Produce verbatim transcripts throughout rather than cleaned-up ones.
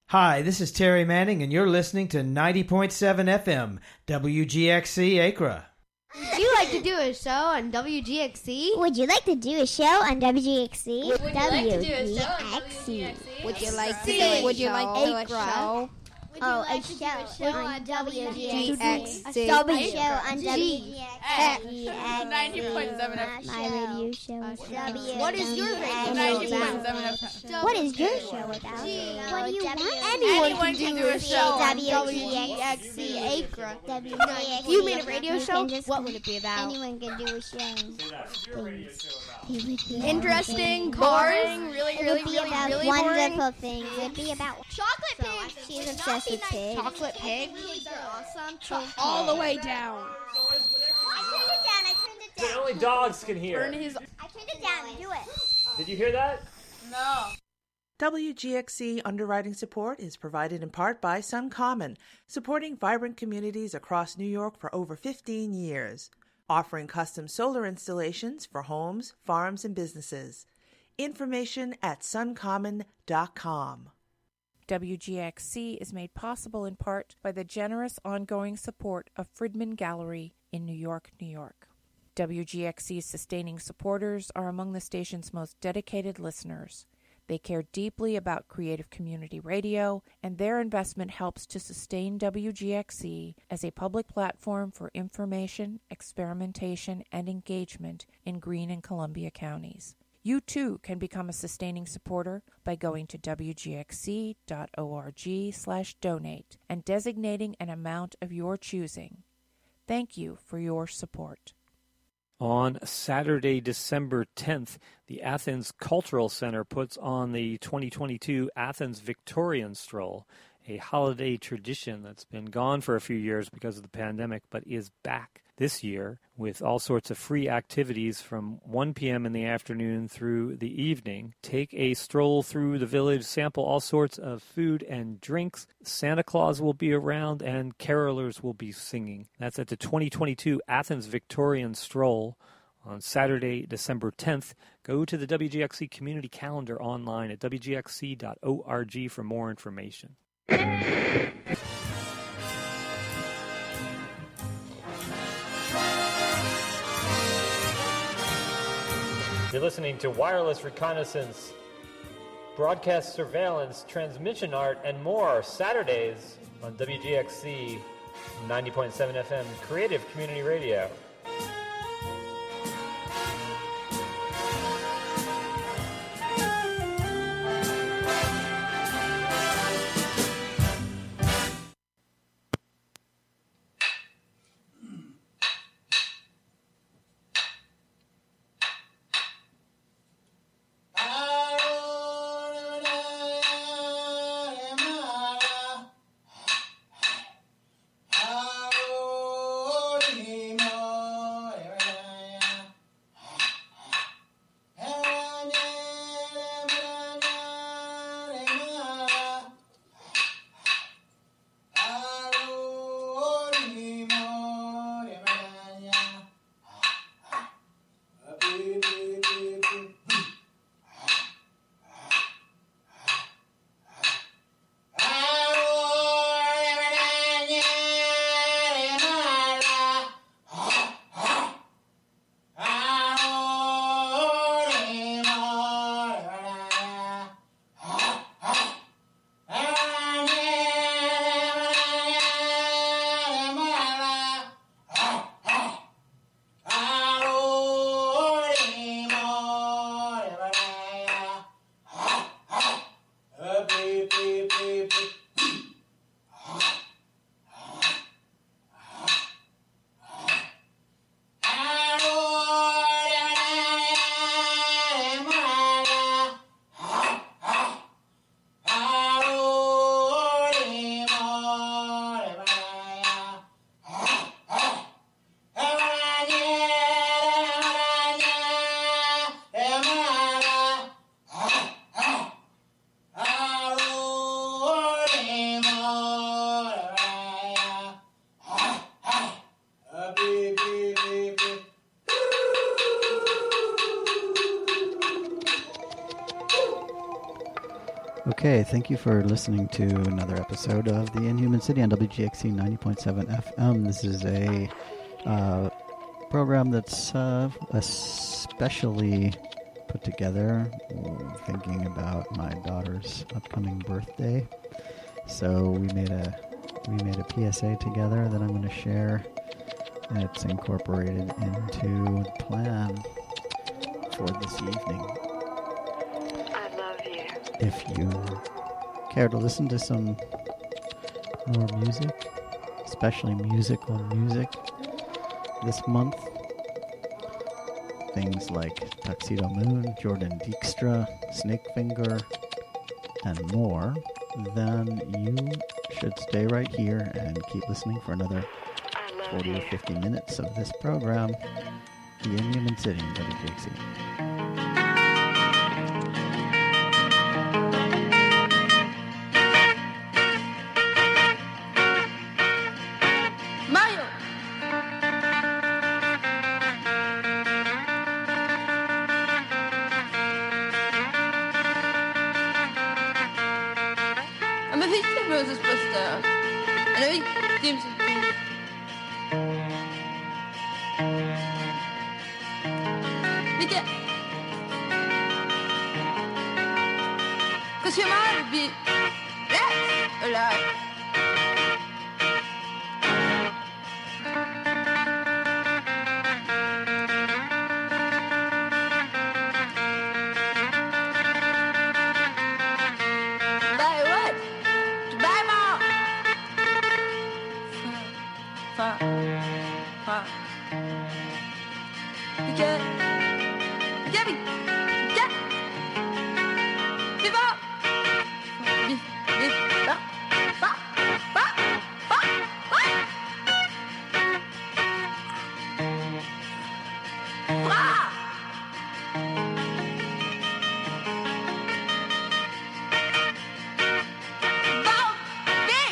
Hi, this is Terry Manning, and you're listening to ninety point seven F M, W G X C Acra. Would you like to do a show on W G X C? Would you like to do a show on W G X C? Would you like to do a show on W G X C? Would you like to do a Would you like to do a show? show? Oh, like a to do show, a show on on W G X W C. G X C. W show on W G X C. ninety point seven F M. My radio show. What is your radio ninety show point about? seven F M. What is your show about? What do you want? Anyone can do a show on W W G G X C Acra. W G X C. If you made a radio You show, can just- what would it be about? Anyone can do a show. It would be Interesting, boring. boring, really, It really, would be really, about really wonderful boring. things. It would be about Chocolate So, pigs. she's would obsessed not be with nice. pigs. Chocolate pigs. Pigs are awesome. All the way down. I turned it down. I turned it But down. only dogs can hear. Burn his. I turned it down. Do it. Did you hear that? No. W G X C underwriting support is provided in part by SunCommon, supporting vibrant communities across New York for over fifteen years, offering custom solar installations for homes, farms, and businesses. Information at suncommon dot com. W G X C is made possible in part by the generous ongoing support of Friedman Gallery in New York, New York. W G X C's sustaining supporters are among the station's most dedicated listeners. They care deeply about creative community radio, and their investment helps to sustain W G X C as a public platform for information, experimentation, and engagement in Greene and Columbia counties. You too can become a sustaining supporter by going to w g x c dot org slash donate and designating an amount of your choosing. Thank you for your support. On Saturday, December tenth, the Athens Cultural Center puts on the twenty twenty-two Athens Victorian Stroll, a holiday tradition that's been gone for a few years because of the pandemic, but is back this year with all sorts of free activities from one p.m. in the afternoon through the evening. Take a stroll through the village, sample all sorts of food and drinks. Santa Claus will be around and carolers will be singing. That's at the twenty twenty-two Athens Victorian Stroll on Saturday, December tenth. Go to the W G X C community calendar online at w g x c dot org for more information. You're listening to Wireless Reconnaissance, Broadcast Surveillance, Transmission Art, and more Saturdays on W G X C ninety point seven F M, Creative Community Radio. Hallelujah. Okay, thank you for listening to another episode of The Inhuman City on W G X C ninety point seven F M. This is a uh, program that's uh, especially put together thinking about my daughter's upcoming birthday. So we made a we made a P S A together that I'm going to share. And it's incorporated into the plan for this evening. I love you. If you care to listen to some more music, especially musical music this month, things like Tuxedo Moon, Jordan Dijkstra, Snakefinger, and more, then you should stay right here and keep listening for another forty or fifty minutes of this program, The Inhuman City in W G X C. Mario! I'm a victim of this poster. And a victim of Vilka... Cause you might be left alive. Buy what? To buy more. Fuck. Fuck. Fuck. Because... Viens, viens, viens, viens, va, viens, viens, va, va, va, va, va, va. Va, vite.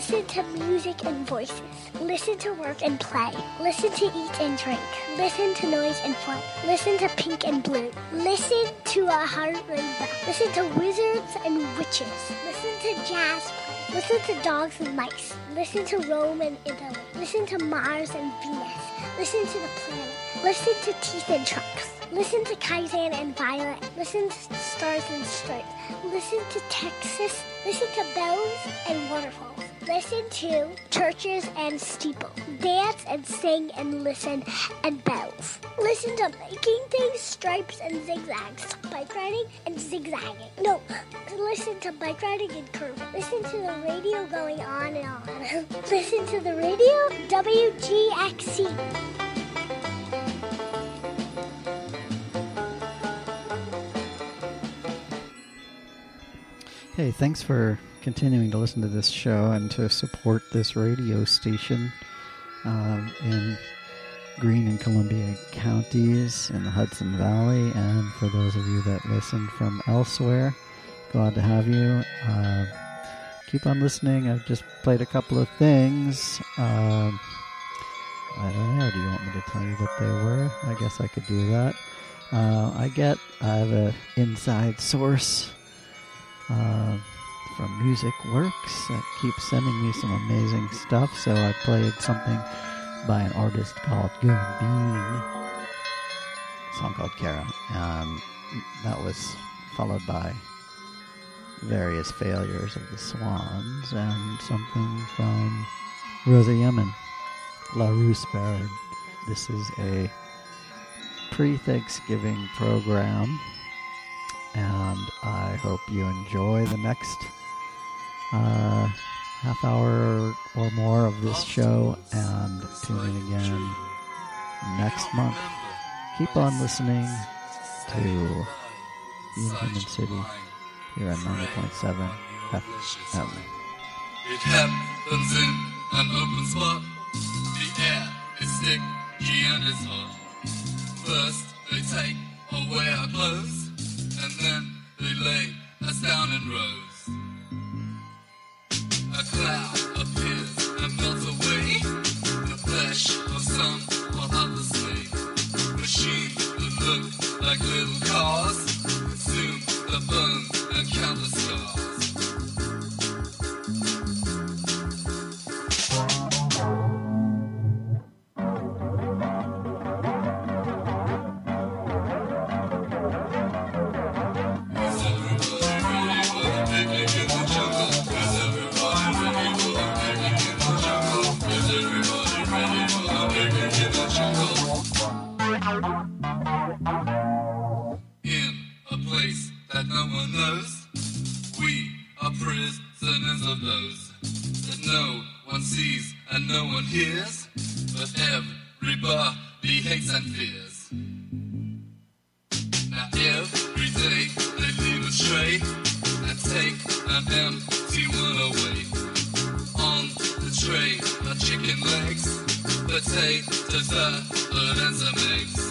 Listen to music and voices. Listen to work and play. Listen to eat and drink. Listen to noise and fun. Listen to pink and blue. Listen to a heart rainbow. Listen to wizards and witches. Listen to jazz play. Listen to dogs and mice. Listen to Rome and Italy. Listen to Mars and Venus. Listen to the planet. Listen to teeth and trunks. Listen to Kaizen and Violet. Listen to stars and stripes. Listen to Texas. Listen to bells and waterfalls. Listen to churches and steeples. Dance and sing and listen and bells. Listen to making things, stripes and zigzags. Bike riding and zigzagging. No, listen to bike riding and curving. Listen to the radio going on and on. Listen to the radio, W G X C. Hey, thanks for continuing to listen to this show and to support this radio station um, in Greene and Columbia counties in the Hudson Valley. And for those of you that listen from elsewhere, glad to have you. Uh, keep on listening. I've just played a couple of things. Um, I don't know. Do you want me to tell you what they were? I guess I could do that. Uh, I get, I have an inside source Uh, from Music Works that keeps sending me some amazing stuff, so I played something by an artist called Goon Bean, a song called Kara, and that was followed by various failures of the Swans and something from Rosa Yemen, La Rue Spared. This is a pre-Thanksgiving program, and I hope you enjoy the next uh, half hour or more of this show, and tune in again next month. Keep on listening to Inhuman City here on ninety point seven F M. It happens in an open spot. The air is sticky and it's hot. First they take away our clothes, and then they lay us down in rows. A cloud appears and melts away. The flesh of some or others slay. Machines that look like little cars consume the bones and count the scars. Hears, but everybody hates and fears. Now every day they leave a tray and take an empty one away. On the tray are chicken legs, potatoes, salad and some eggs.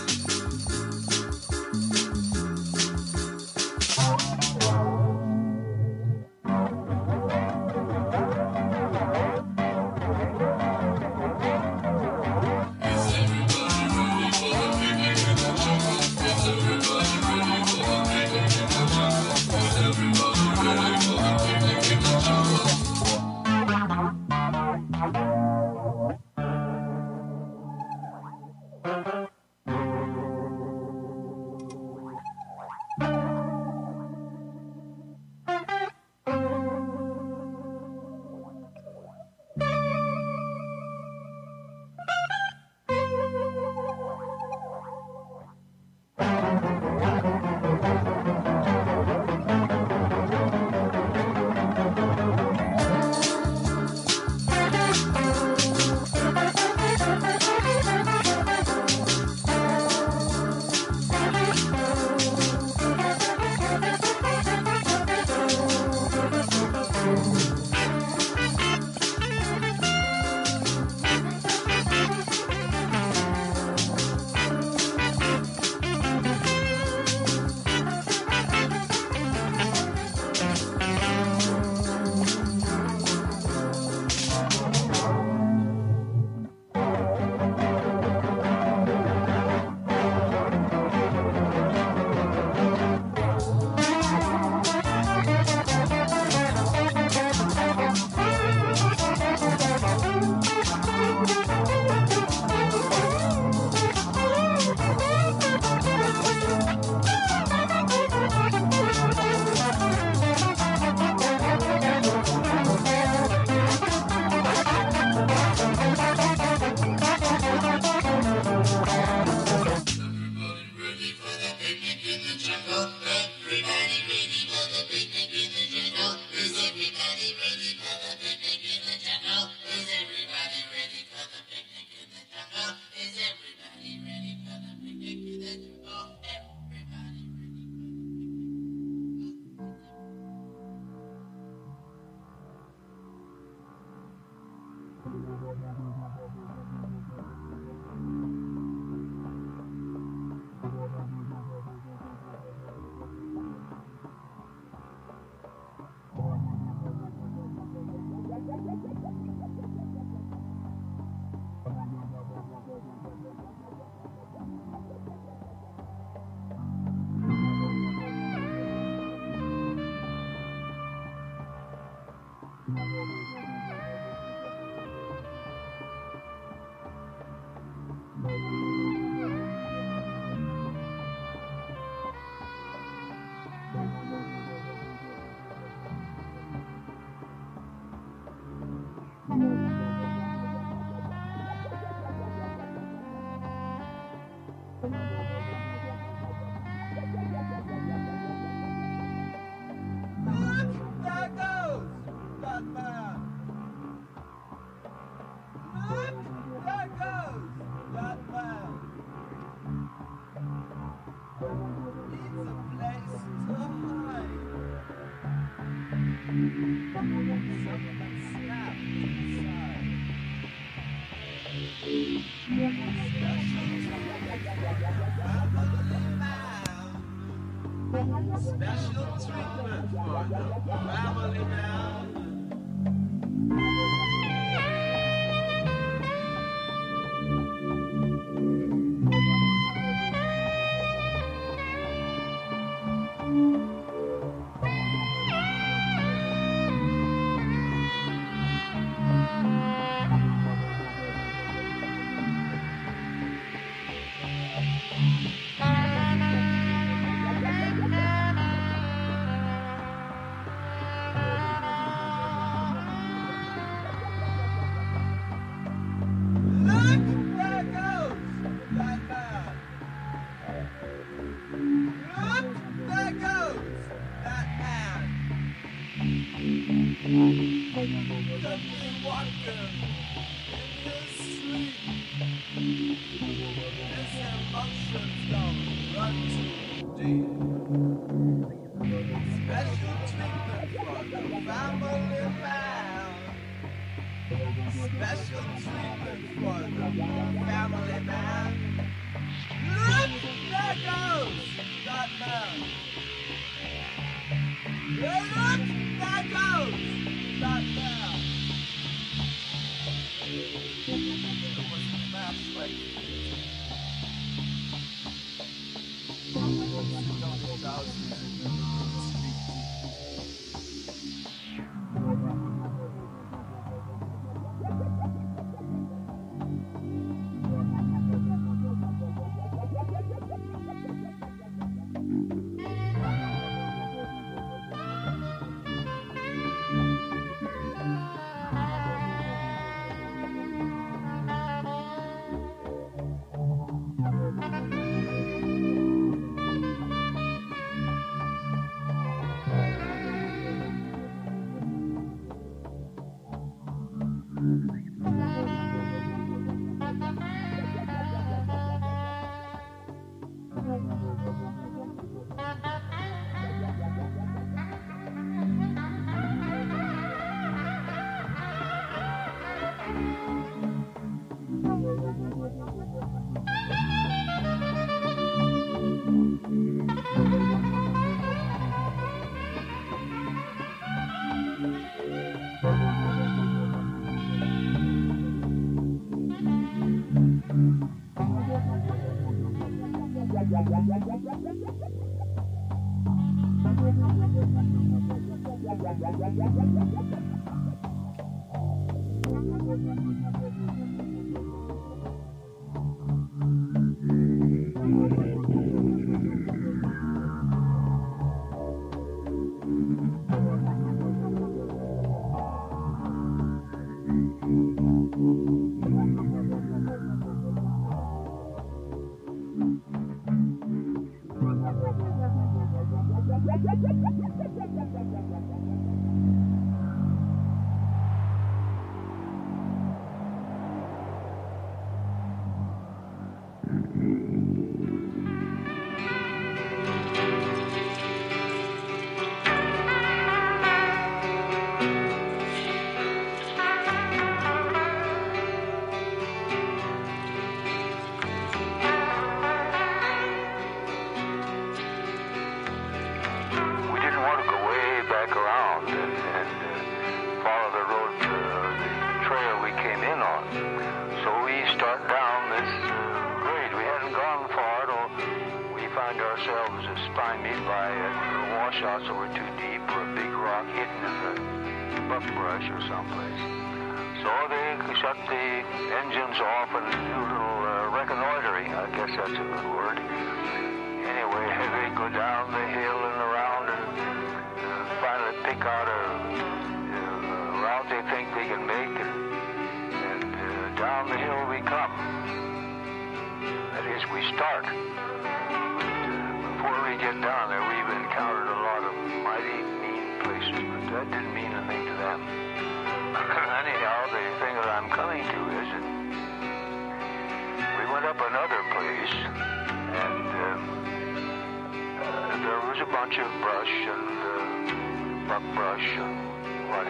Special treatment for the family man.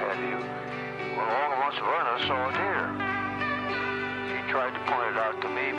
Well, all at once Verna saw a deer. He tried to point it out to me,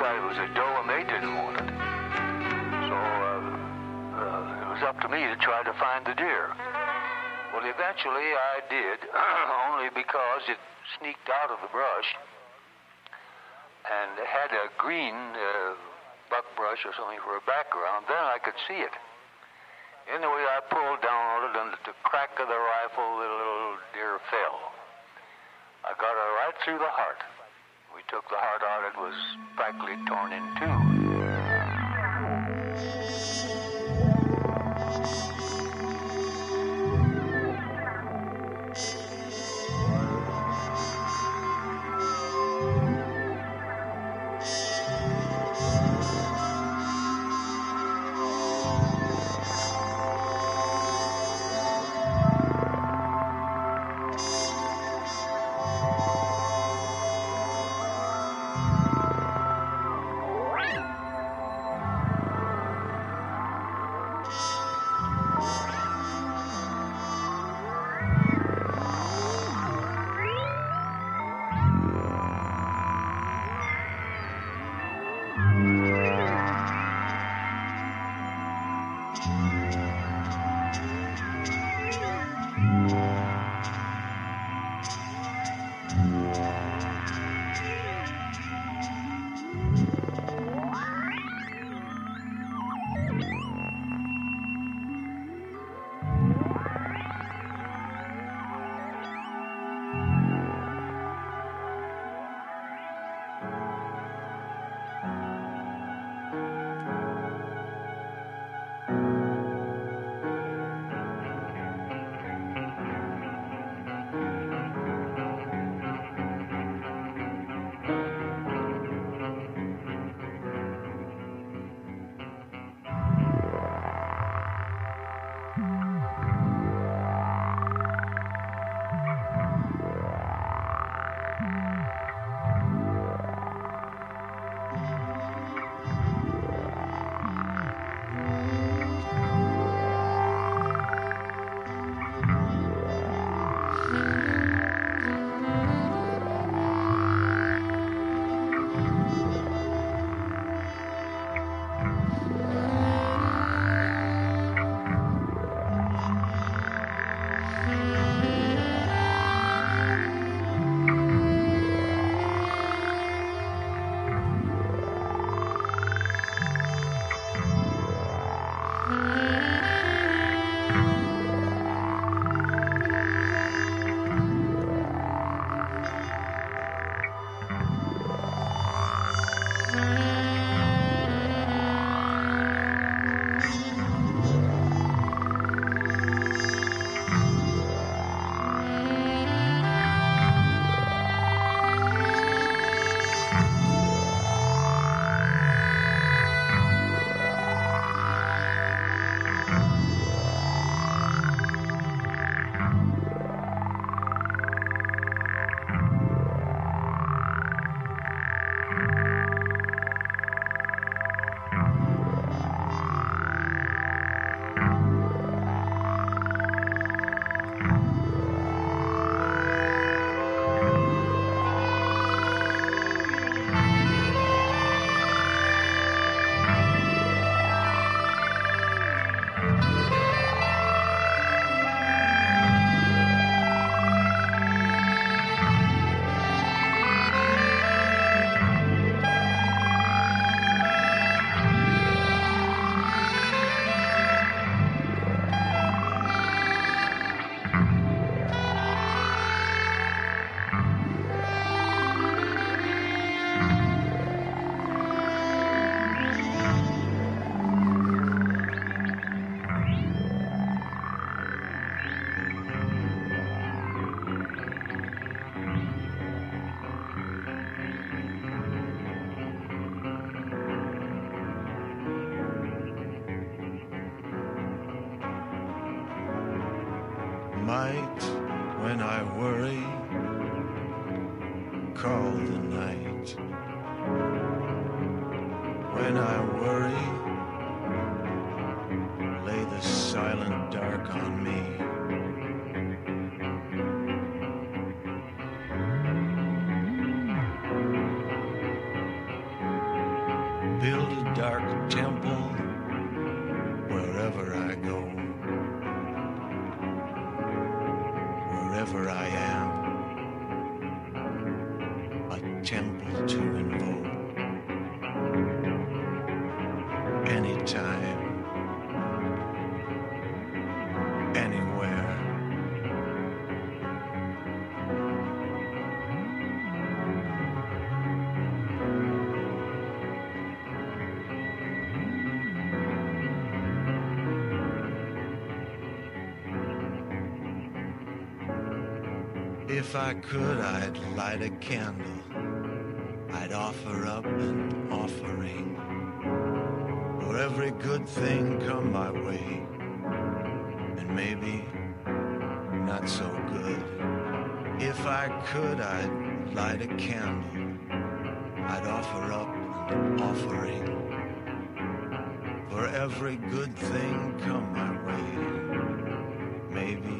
decided it was a doe and they didn't want it. So uh, uh, it was up to me to try to find the deer. Well, eventually I did, only because it sneaked out of the brush and had a green uh, buckbrush or something for a background. Then I could see it. Anyway, I pulled down on it, and at the crack of the rifle, the little deer fell. I got her right through the heart. We took the heart out. It was practically torn in two. Might, when I worry, call the night. When I worry, lay the silent dark on me. wherever I am, a temple to invoke. Anytime, anywhere. If I could, I'd light a candle. I'd offer up an offering for every good thing come my way, and maybe not so good. If I could, I'd light a candle. I'd offer up an offering for every good thing come my way, maybe.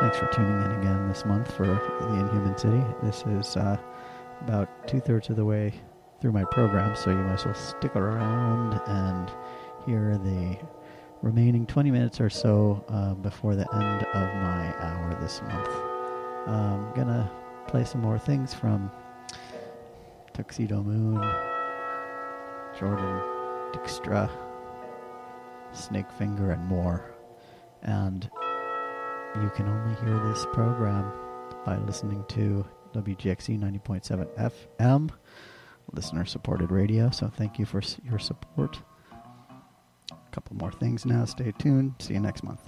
Thanks for tuning in again this month for the Inhuman City. This is uh, about two-thirds of the way through my program, so you might as well stick around and hear the remaining twenty minutes or so uh, before the end of my hour this month. I'm going to play some more things from Tuxedo Moon, Jordan Dykstra, Snakefinger, and more. And you can only hear this program by listening to W G X C ninety point seven F M, listener-supported radio, so thank you for your support. A couple more things now. Stay tuned. See you next month.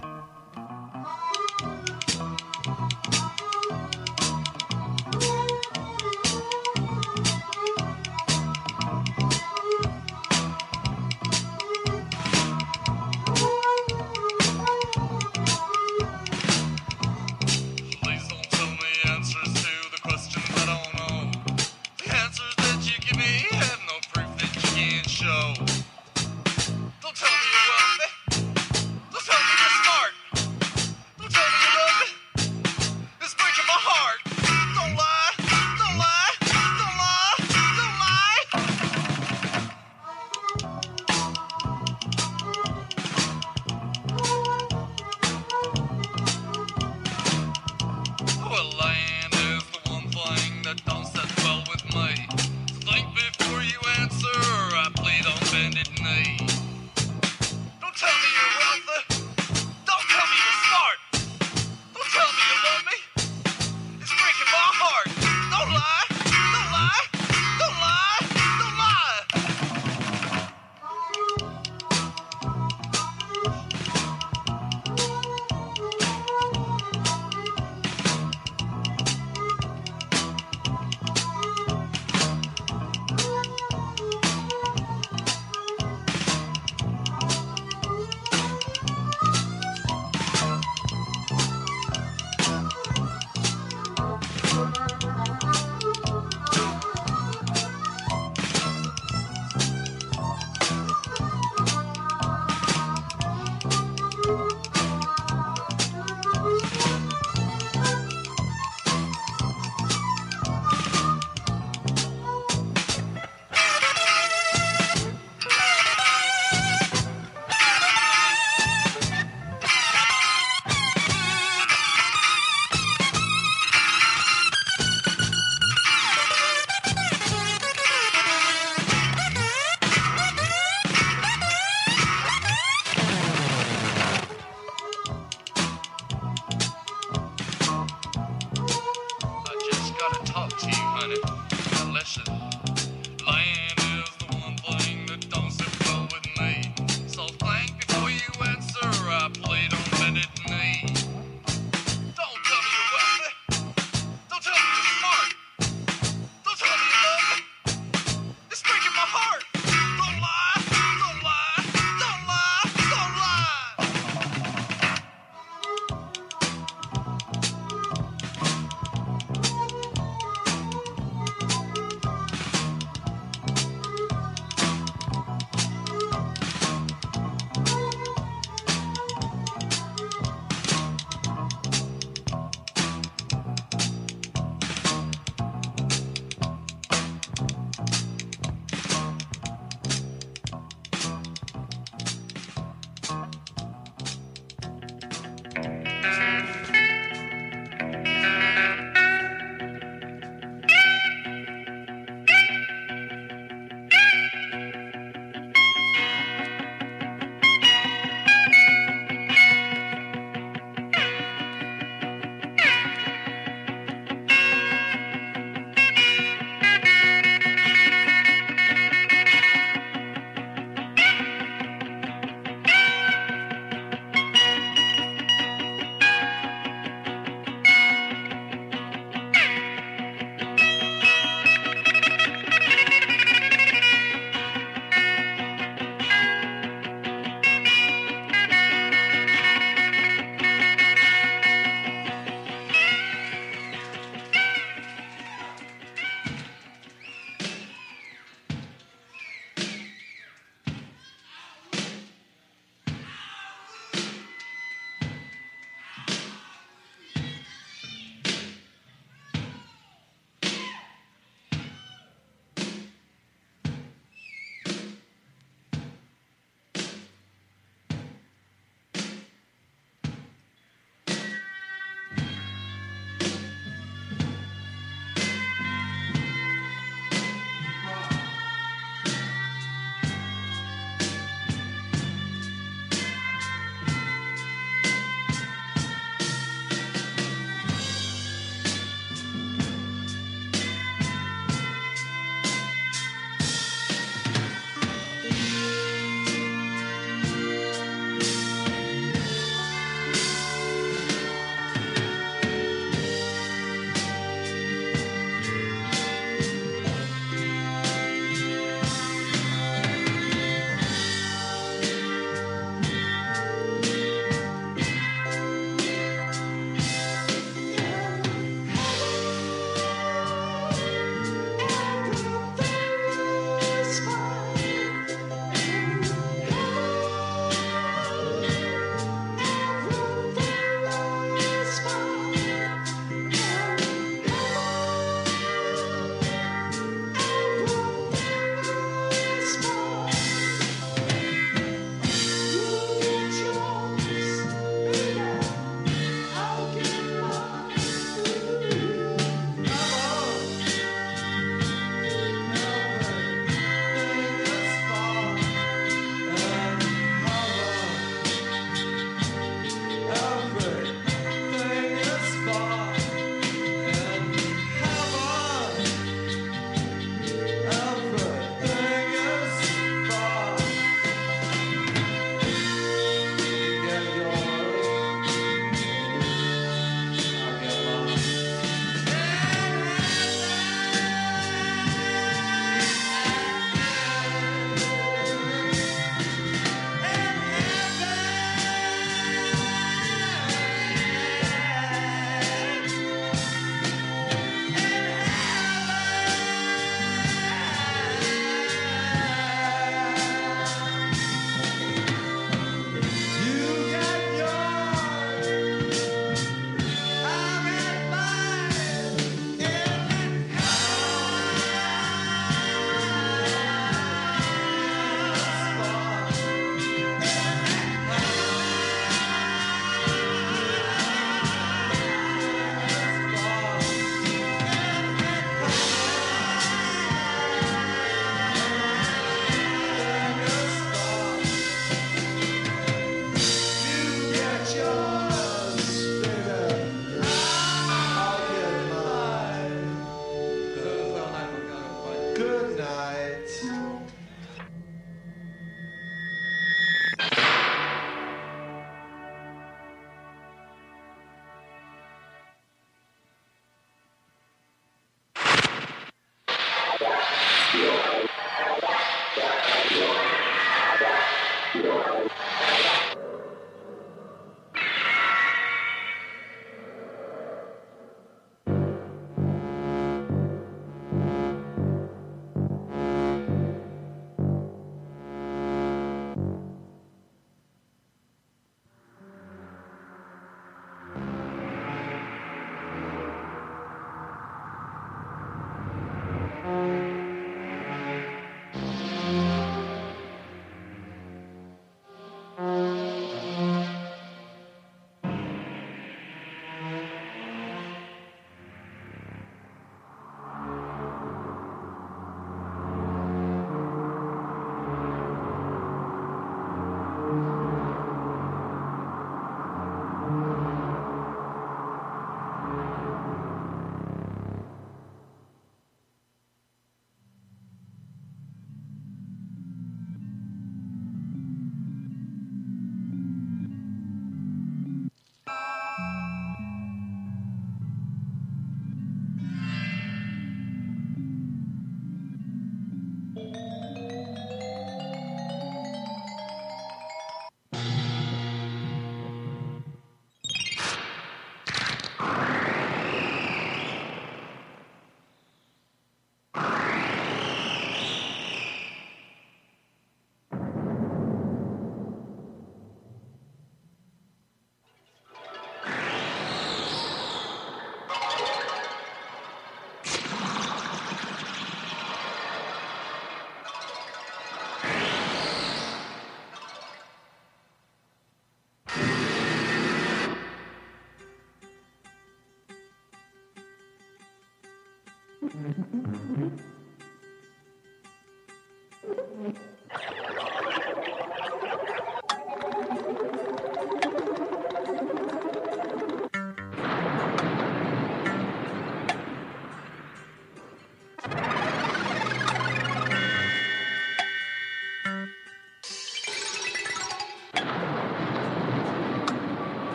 Bye.